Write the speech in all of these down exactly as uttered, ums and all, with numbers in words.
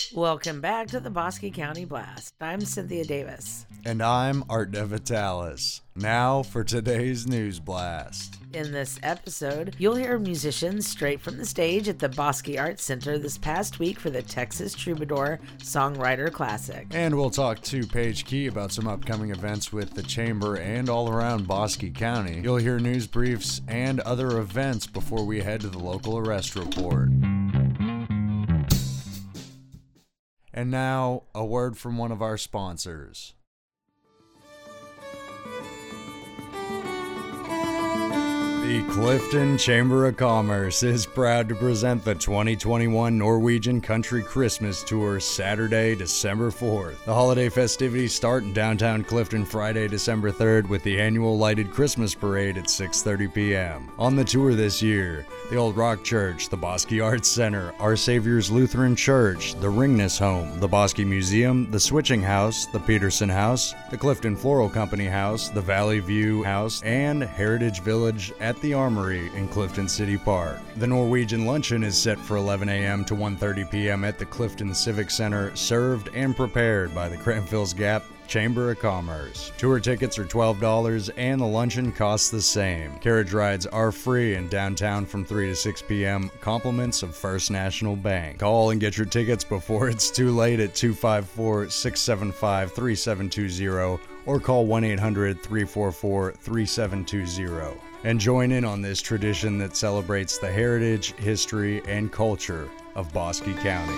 Welcome back to the Bosque County Blast. I'm Cynthia Davis. And I'm Art DeVitalis. Now for today's news blast. In this episode, you'll hear musicians straight from the stage at the Bosque Arts Center this past week for the Texas Troubadour Songwriter Classic. And we'll talk to Paige Key about some upcoming events with the Chamber and all around Bosque County. You'll hear news briefs and other events before we head to the local arrest report. And now, a word from one of our sponsors. The Clifton Chamber of Commerce is proud to present the twenty twenty-one Norwegian Country Christmas Tour Saturday, December fourth. The holiday festivities start in downtown Clifton Friday, December third with the annual lighted Christmas parade at six thirty p.m. On the tour this year, the Old Rock Church, the Bosque Arts Center, Our Savior's Lutheran Church, the Ringness Home, the Bosque Museum, the Switching House, the Peterson House, the Clifton Floral Company House, the Valley View House, and Heritage Village at the Armory in Clifton City Park. The Norwegian luncheon is set for eleven a.m. to one thirty p.m. at the Clifton Civic Center, served and prepared by the Cranfills Gap Chamber of Commerce. Tour tickets are twelve dollars and the luncheon costs the same. Carriage rides are free in downtown from three to six p.m. Compliments of First National Bank. Call and get your tickets before it's too late at two five four, six seven five, three seven two zero or call one eight hundred, three four four, three seven two zero. And join in on this tradition that celebrates the heritage, history, and culture of Bosque County.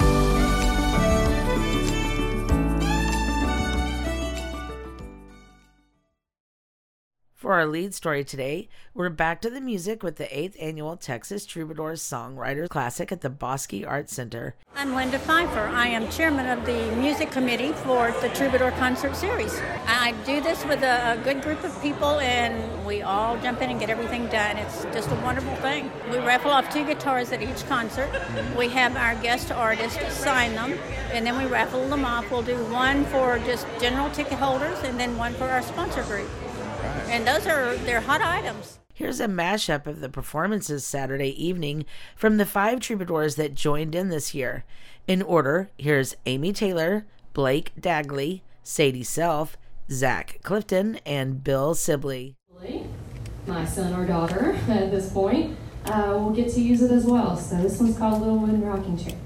For our lead story today, we're back to the music with the eighth Annual Texas Troubadours Songwriters Classic at the Bosque Arts Center. I'm Linda Pfeiffer. I am chairman of the music committee for the Troubadour Concert Series. I do this with a, a good group of people, and we all jump in and get everything done. It's just a wonderful thing. We raffle off two guitars at each concert. We have our guest artists sign them, and then we raffle them off. We'll do one for just general ticket holders, and then one for our sponsor group. And those are, they're hot items. Here's a mashup of the performances Saturday evening from the five troubadours that joined in this year. In order, here's Amy Taylor, Blake Dagley, Sadie Self, Zach Clifton, and Bill Sibley. My son or daughter at this point uh, will get to use it as well. So this one's called Little Wooden Rocking Chair.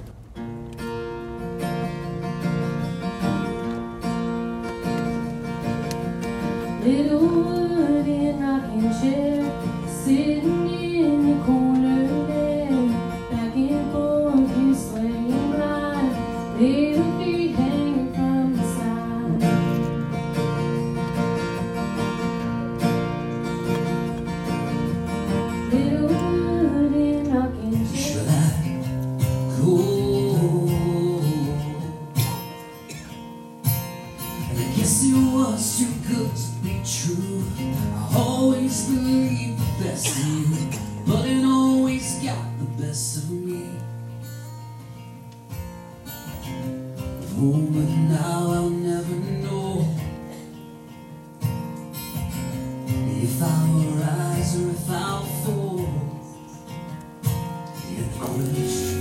Little wooden rocking chair, sitting in the corner there, back and forth you swaying by, little feet hanging from the side. Little wooden rocking chair. Should I go? And I guess it was too good to be true. I always believed the best of you, but it always got the best of me. Oh, but now I'll never know if I'll rise or if I'll fall in the question.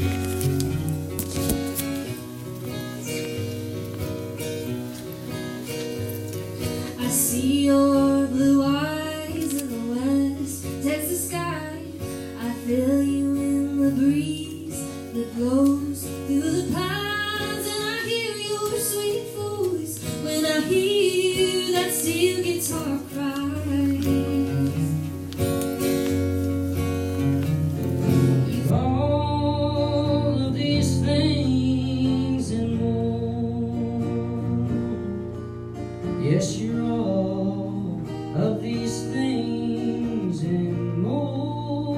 I see your blue eyes in the west Texas sky. I feel you in the breeze that blows through the pines, and I hear your sweet voice when I hear that steel guitar cry. You're all of these things and more. Yes, you're all of these things and more.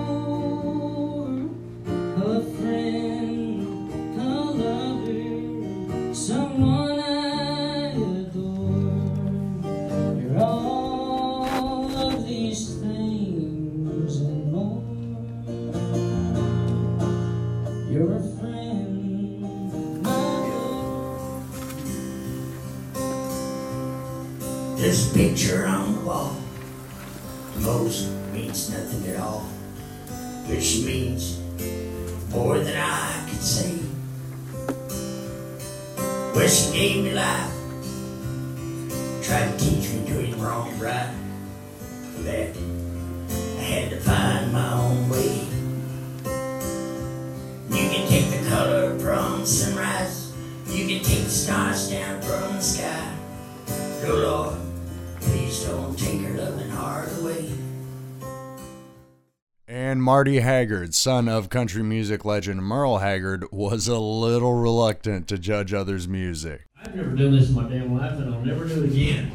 A friend, a lover, someone I adore. You're all of these things and more. You're a friend, This picture on the wall to most means nothing at all, but she means more than I can say. Well, she gave me life, tried to teach me doing wrong and right. For that, I had to find my own way. You can take the color from sunrise, you can take the stars down from the sky. Oh Lord, please don't take her loving heart away. And Marty Haggard, son of country music legend Merle Haggard, was a little reluctant to judge others' music. I've never done this in my damn life, and I'll never do it again.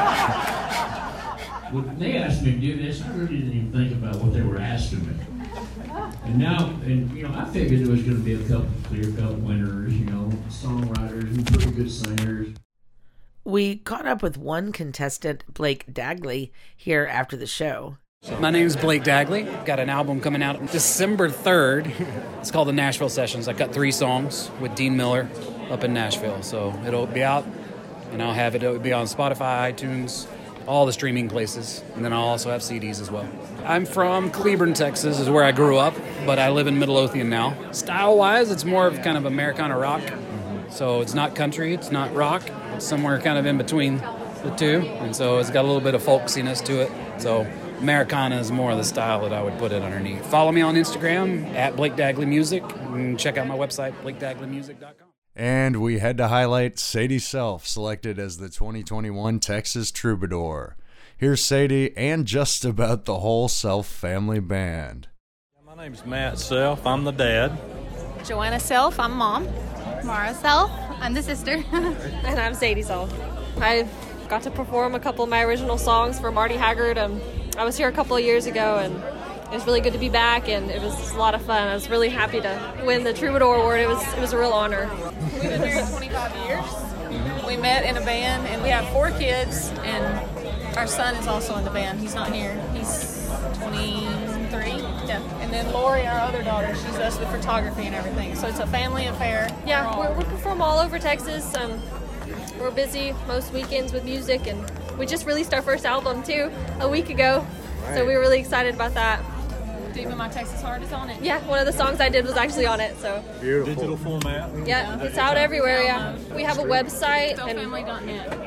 When they asked me to do this, I really didn't even think about what they were asking me. And now, and you know, I figured there was going to be a couple clear-cut winners, you know, songwriters and pretty good singers. We caught up with one contestant, Blake Dagley, here after the show. My name is Blake Dagley. Got an album coming out December third. It's called the Nashville Sessions. I've got three songs with Dean Miller up in Nashville. So it'll be out, and I'll have it. It'll be on Spotify, iTunes, all the streaming places. And then I'll also have C Ds as well. I'm from Cleburne, Texas, is where I grew up, but I live in Midlothian now. Style-wise, it's more of kind of Americana rock. So it's not country, it's not rock. It's somewhere kind of in between the two. And so it's got a little bit of folksiness to it. So Americana is more of the style that I would put it underneath. Follow me on Instagram at Blake Dagley Music, and check out my website, blake dagley music dot com. And we had to highlight Sadie Self, selected as the twenty twenty-one Texas Troubadour. Here's Sadie and just about the whole Self family band. My name's Matt Self. I'm the dad. Joanna Self. I'm mom. Mara Self. I'm the sister. And I'm Sadie Self. I got to perform a couple of my original songs for Marty Haggard. Um, I was here a couple of years ago, and it was really good to be back, and it was a lot of fun. I was really happy to win the Troubadour Award. It was it was a real honor. We've been married twenty-five years. We met in a band, and we have four kids, and our son is also in the band. He's not here. He's twenty-three. Yeah. And then Lori, our other daughter, she does the photography and everything. So it's a family affair. Yeah, we're, we perform all over Texas. Um, we're busy most weekends with music, and we just released our first album, too, a week ago. Right. So we were really excited about that. Deep in My Texas Heart is on it. Yeah, one of the songs I did was actually on it. So beautiful. Digital format. Yeah, it's out everywhere, yeah. We have a website. Still family dot net.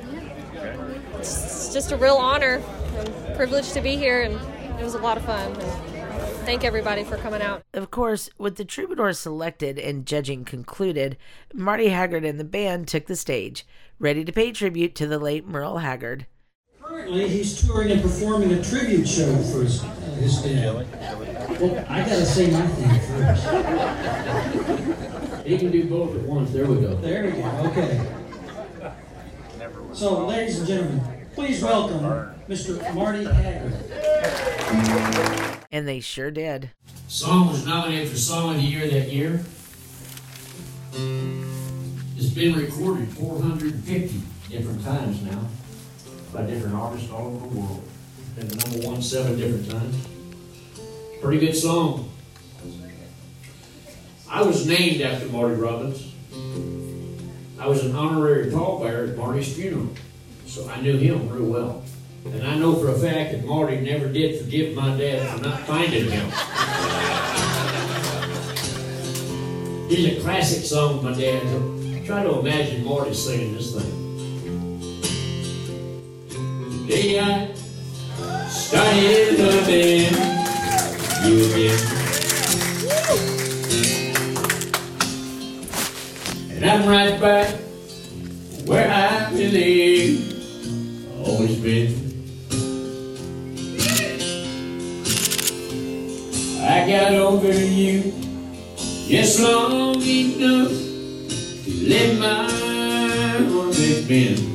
It's just a real honor and privilege to be here, and it was a lot of fun. And thank everybody for coming out. Of course, with the Troubadour selected and judging concluded, Marty Haggard and the band took the stage, ready to pay tribute to the late Merle Haggard. Currently, he's touring and performing a tribute show for his, uh, his dad. Well, I gotta say my thing first. He can do both at once. There we go. There we go. Okay. So, ladies and gentlemen, please welcome Mister Marty Haggard. And they sure did. Song was nominated for Song of the Year that year. It's been recorded four hundred fifty different times now by different artists all over the world. Been the number one seven different times. Pretty good song. I was named after Marty Robbins. I was an honorary pallbearer at Marty's funeral, so I knew him real well. And I know for a fact that Marty never did forgive my dad for not finding him. Here's a classic song my dad took. Try to imagine Marty singing this thing. The day I started loving you again, and I'm right back where I believe always been. I got over you just long enough to let my heart bend.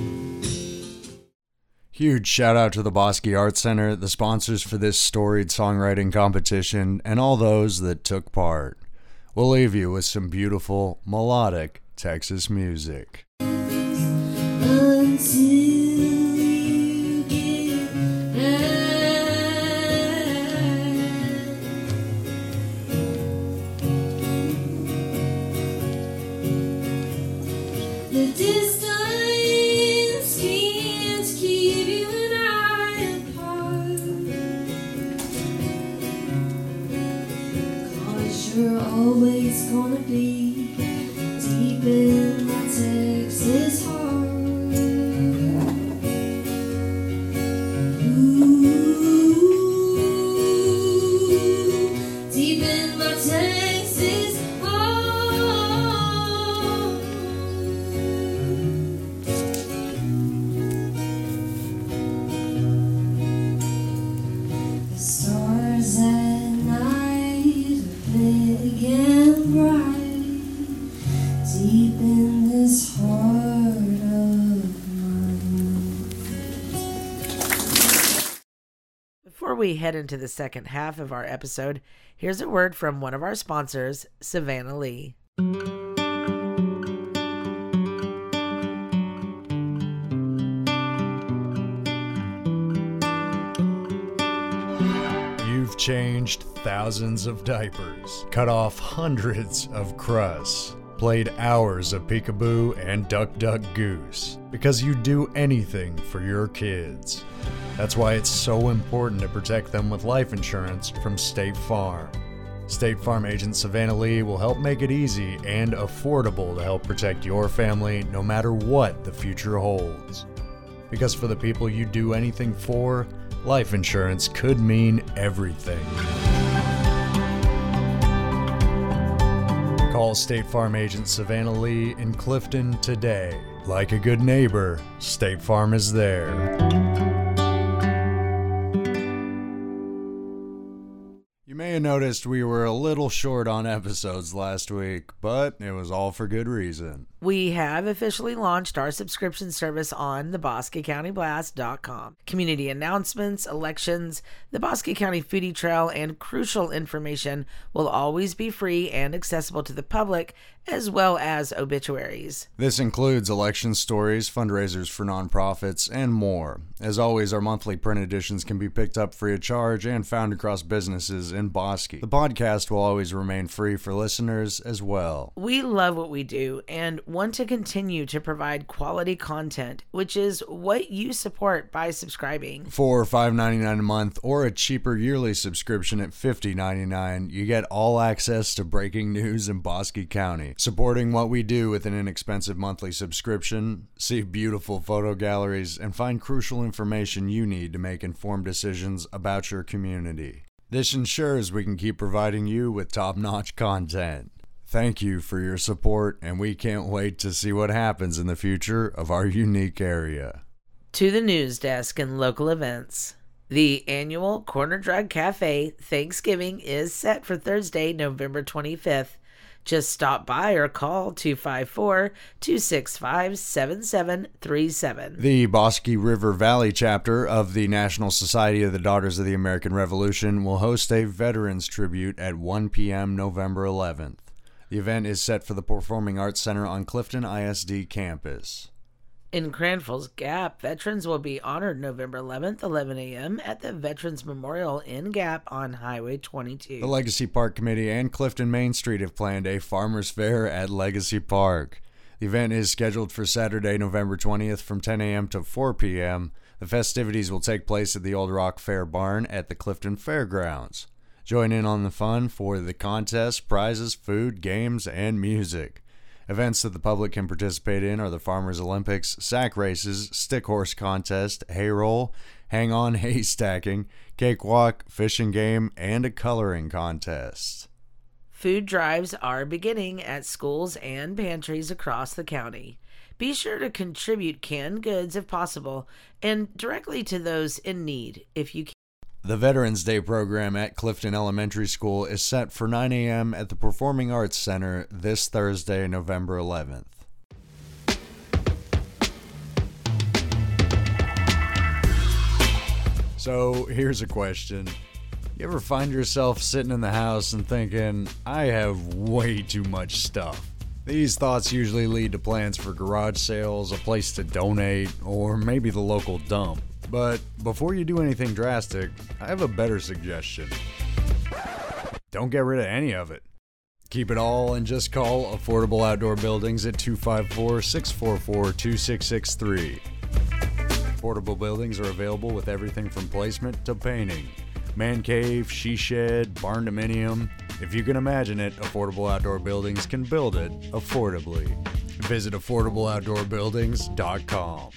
Huge shout out to the Bosque Art Center, the sponsors for this storied songwriting competition, and all those that took part. We'll leave you with some beautiful, melodic Texas music. Until you get the distance can't keep you and I apart, 'cause you're always gonna be deep in my tail. bright deep in this heart of mine. Before we head into the second half of our episode, here's a word from one of our sponsors, Savannah Lee. You've changed thousands of diapers, cut off hundreds of crusts, played hours of peekaboo and duck duck goose, because you do anything for your kids. That's why it's so important to protect them with life insurance from State Farm. State Farm agent Savannah Lee will help make it easy and affordable to help protect your family no matter what the future holds. Because for the people you do anything for, life insurance could mean everything. Call State Farm agent Savannah Lee in Clifton today. Like a good neighbor, State Farm is there. You may have noticed we were a little short on episodes last week, but it was all for good reason. We have officially launched our subscription service on the Bosque County Blast dot com. Community announcements, elections, the Bosque County Foodie Trail, and crucial information will always be free and accessible to the public, as well as obituaries. This includes election stories, fundraisers for nonprofits, and more. As always, our monthly print editions can be picked up free of charge and found across businesses in Bosque. The podcast will always remain free for listeners as well. We love what we do and want to continue to provide quality content, which is what you support by subscribing. For five dollars and ninety-nine cents a month or a cheaper yearly subscription at fifty dollars and ninety-nine cents, you get all access to breaking news in Bosque County. Supporting what we do with an inexpensive monthly subscription, see beautiful photo galleries, and find crucial information you need to make informed decisions about your community. This ensures we can keep providing you with top-notch content. Thank you for your support, and we can't wait to see what happens in the future of our unique area. To the news desk and local events. The annual Corner Drug Cafe Thanksgiving is set for Thursday, November twenty-fifth. Just stop by or call two five four, two six five, seven seven three seven. The Bosque River Valley chapter of the National Society of the Daughters of the American Revolution will host a Veterans Tribute at one p.m. November eleventh. The event is set for the Performing Arts Center on Clifton I S D campus. In Cranfill's Gap, veterans will be honored November eleventh, eleven a.m. at the Veterans Memorial in Gap on Highway twenty-two. The Legacy Park Committee and Clifton Main Street have planned a Farmers Fair at Legacy Park. The event is scheduled for Saturday, November twentieth from ten a.m. to four p.m. The festivities will take place at the Old Rock Fair Barn at the Clifton Fairgrounds. Join in on the fun for the contests, prizes, food, games, and music. Events that the public can participate in are the Farmers Olympics, sack races, stick horse contest, hay roll, hang-on hay stacking, cakewalk, fish and game, and a coloring contest. Food drives are beginning at schools and pantries across the county. Be sure to contribute canned goods if possible, and directly to those in need if you can. The Veterans Day program at Clifton Elementary School is set for nine a.m. at the Performing Arts Center this Thursday, November eleventh. So here's a question. You ever find yourself sitting in the house and thinking, I have way too much stuff? These thoughts usually lead to plans for garage sales, a place to donate, or maybe the local dump. But before you do anything drastic, I have a better suggestion. Don't get rid of any of it. Keep it all and just call Affordable Outdoor Buildings at two five four, six four four, two six six three. Affordable Buildings are available with everything from placement to painting. Man cave, she shed, barn dominium. If you can imagine it, Affordable Outdoor Buildings can build it affordably. Visit affordable outdoor buildings dot com.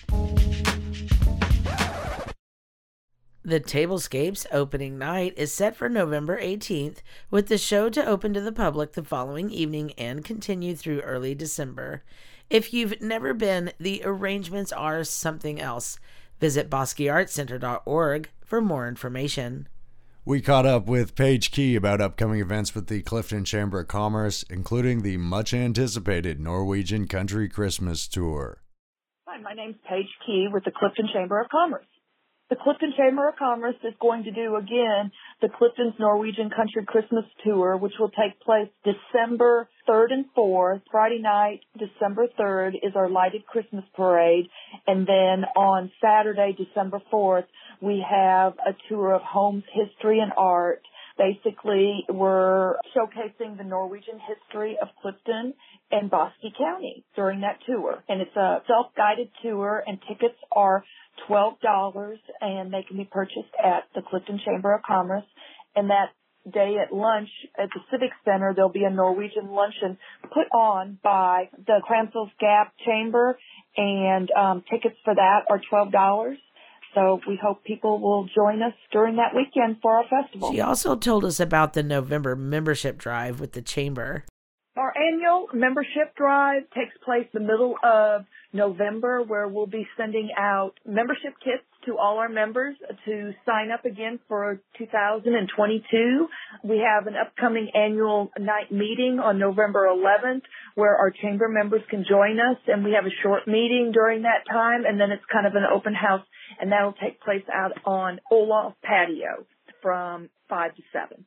The Tablescapes opening night is set for November eighteenth, with the show to open to the public the following evening and continue through early December. If you've never been, the arrangements are something else. Visit bosque arts center dot org for more information. We caught up with Paige Key about upcoming events with the Clifton Chamber of Commerce, including the much-anticipated Norwegian Country Christmas Tour. Hi, my name's Paige Key with the Clifton Chamber of Commerce. The Clifton Chamber of Commerce is going to do, again, the Clifton's Norwegian Country Christmas Tour, which will take place December third and fourth. Friday night, December third, is our lighted Christmas parade. And then on Saturday, December fourth, we have a tour of homes, history, and art. Basically, we're showcasing the Norwegian history of Clifton and Bosque County during that tour. And it's a self-guided tour, and tickets are twelve dollars, and they can be purchased at the Clifton Chamber of Commerce. And that day at lunch at the Civic Center, there'll be a Norwegian luncheon put on by the Cransels Gap Chamber, and um, tickets for that are twelve dollars. So we hope people will join us during that weekend for our festival. She also told us about the November membership drive with the Chamber. Our annual membership drive takes place the middle of November, where we'll be sending out membership kits to all our members to sign up again for two thousand twenty-two. We have an upcoming annual night meeting on November eleventh where our chamber members can join us, and we have a short meeting during that time, and then it's kind of an open house, and that'll take place out on Olaf Patio from five to seven.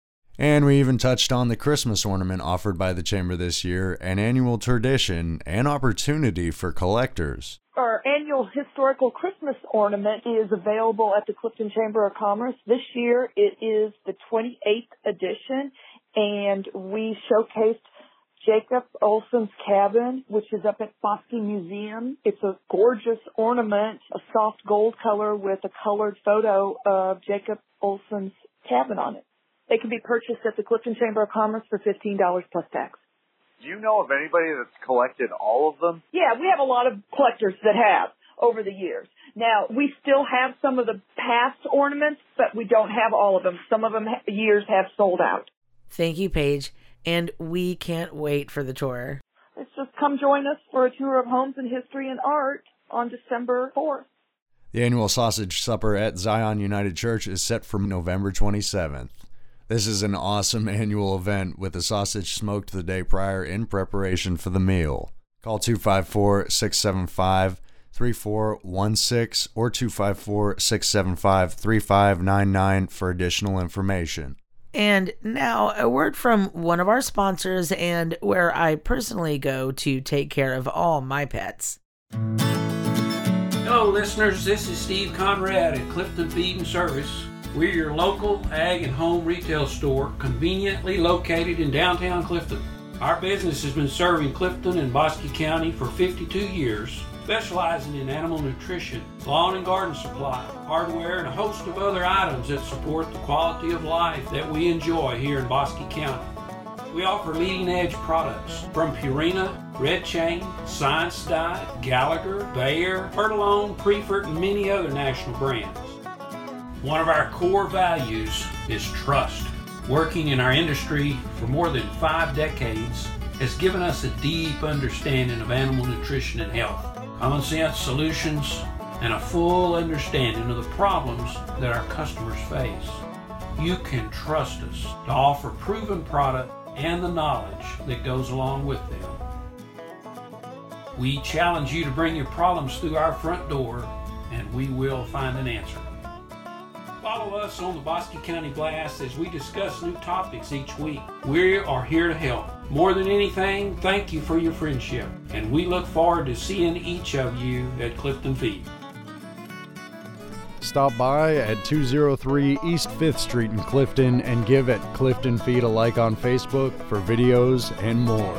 And we even touched on the Christmas ornament offered by the Chamber this year, an annual tradition and opportunity for collectors. Our annual historical Christmas ornament is available at the Clifton Chamber of Commerce. This year it is the twenty-eighth edition, and we showcased Jacob Olson's cabin, which is up at Bosque Museum. It's a gorgeous ornament, a soft gold color with a colored photo of Jacob Olson's cabin on it. They can be purchased at the Clifton Chamber of Commerce for fifteen dollars plus tax. Do you know of anybody that's collected all of them? Yeah, we have a lot of collectors that have over the years. Now, we still have some of the past ornaments, but we don't have all of them. Some of them ha- years have sold out. Thank you, Paige. And we can't wait for the tour. Let's just come join us for a tour of homes and history and art on December fourth. The annual sausage supper at Zion United Church is set for November twenty-seventh. This is an awesome annual event with the sausage smoked the day prior in preparation for the meal. Call two five four, six seven five, three four one six or two five four, six seven five, three five nine nine for additional information. And now a word from one of our sponsors and where I personally go to take care of all my pets. Hello listeners, this is Steve Conrad at Clifton Feed and Service. We're your local ag and home retail store, conveniently located in downtown Clifton. Our business has been serving Clifton and Bosque County for fifty-two years, specializing in animal nutrition, lawn and garden supply, hardware, and a host of other items that support the quality of life that we enjoy here in Bosque County. We offer leading-edge products from Purina, Red Chain, Science Diet, Gallagher, Bayer, Fertilone, Prefert, and many other national brands. One of our core values is trust. Working in our industry for more than five decades has given us a deep understanding of animal nutrition and health, common sense solutions, and a full understanding of the problems that our customers face. You can trust us to offer proven product and the knowledge that goes along with them. We challenge you to bring your problems through our front door, and we will find an answer. Follow us on the Bosque County Blast as we discuss new topics each week. We are here to help. More than anything, thank you for your friendship, and we look forward to seeing each of you at Clifton Feed. Stop by at two oh three East fifth Street in Clifton and give at Clifton Feed a like on Facebook for videos and more.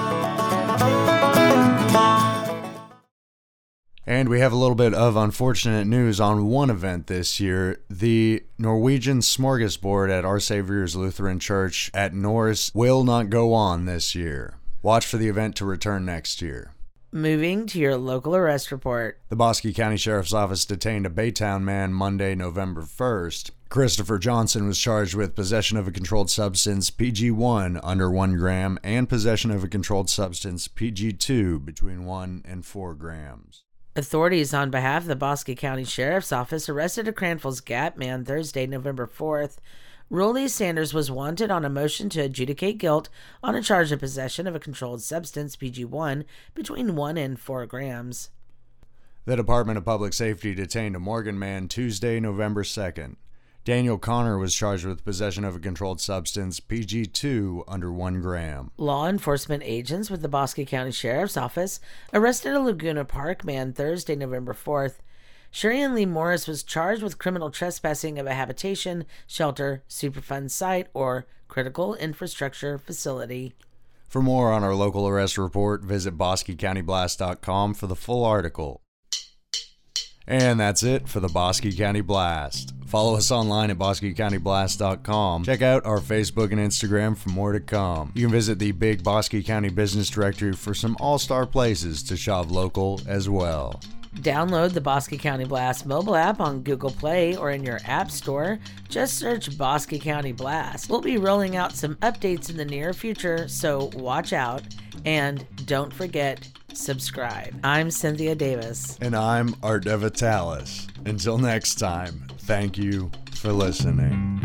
And we have a little bit of unfortunate news on one event this year. The Norwegian Smorgasbord at Our Savior's Lutheran Church at Norris will not go on this year. Watch for the event to return next year. Moving to your local arrest report. The Bosque County Sheriff's Office detained a Baytown man Monday, November first. Christopher Johnson was charged with possession of a controlled substance P G one under one gram and possession of a controlled substance P G two between one and four grams. Authorities on behalf of the Bosque County Sheriff's Office arrested a Cranfill's Gap man Thursday, November fourth. Rollie Sanders was wanted on a motion to adjudicate guilt on a charge of possession of a controlled substance, P G one, between one and four grams. The Department of Public Safety detained a Morgan man Tuesday, November second. Daniel Connor was charged with possession of a controlled substance, P G two, under one gram. Law enforcement agents with the Bosque County Sheriff's Office arrested a Laguna Park man Thursday, November fourth. Sherian Lee Morris was charged with criminal trespassing of a habitation, shelter, Superfund site, or critical infrastructure facility. For more on our local arrest report, visit bosque county blast dot com for the full article. And that's it for the Bosque County Blast. Follow us online at bosque county blast dot com. Check out our Facebook and Instagram for more to come. You can visit the Big Bosque County Business Directory for some all-star places to shop local as well. Download the Bosque County Blast mobile app on Google Play or in your app store. Just search Bosque County Blast. We'll be rolling out some updates in the near future, so watch out. And don't forget, subscribe. I'm Cynthia Davis. And I'm Art DeVitalis. Until next time, thank you for listening.